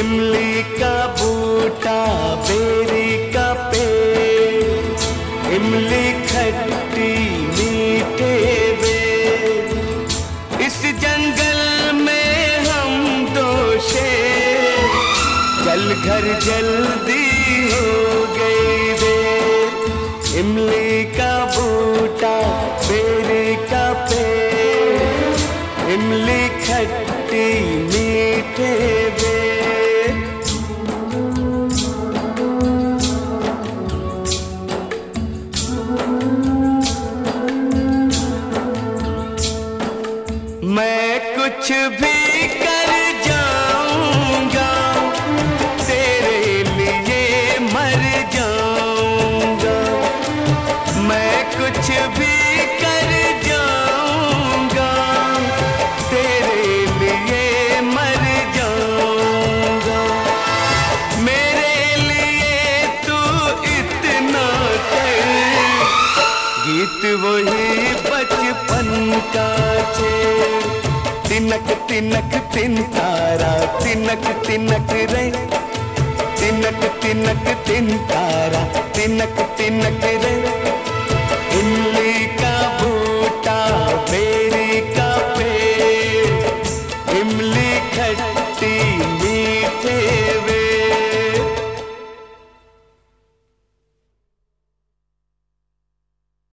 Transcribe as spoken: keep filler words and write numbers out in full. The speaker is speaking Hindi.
इमली का बूटा, बेरी का पेड़, इमली खट्टी मीठे बेर। इस जंगल में हम दो शेर, चल घर जल्दी हो गई देर। इमली का बूटा, बेरी का पेड़, इमली खट्टी मीठे बेर। मैं कुछ भी कर जाऊंगा, तेरे लिए मर जाऊंगा। मैं कुछ भी कर जाऊंगा, तेरे लिए मर जाऊंगा। मेरे लिए तू इतना कर, गीत वही बचपन का छेड़। तिनक तिनक तिन तारा, तिनक तिनक रे, तिनक तिनक तिन तारा, तिनक तिनक रे। इमली का बूटा,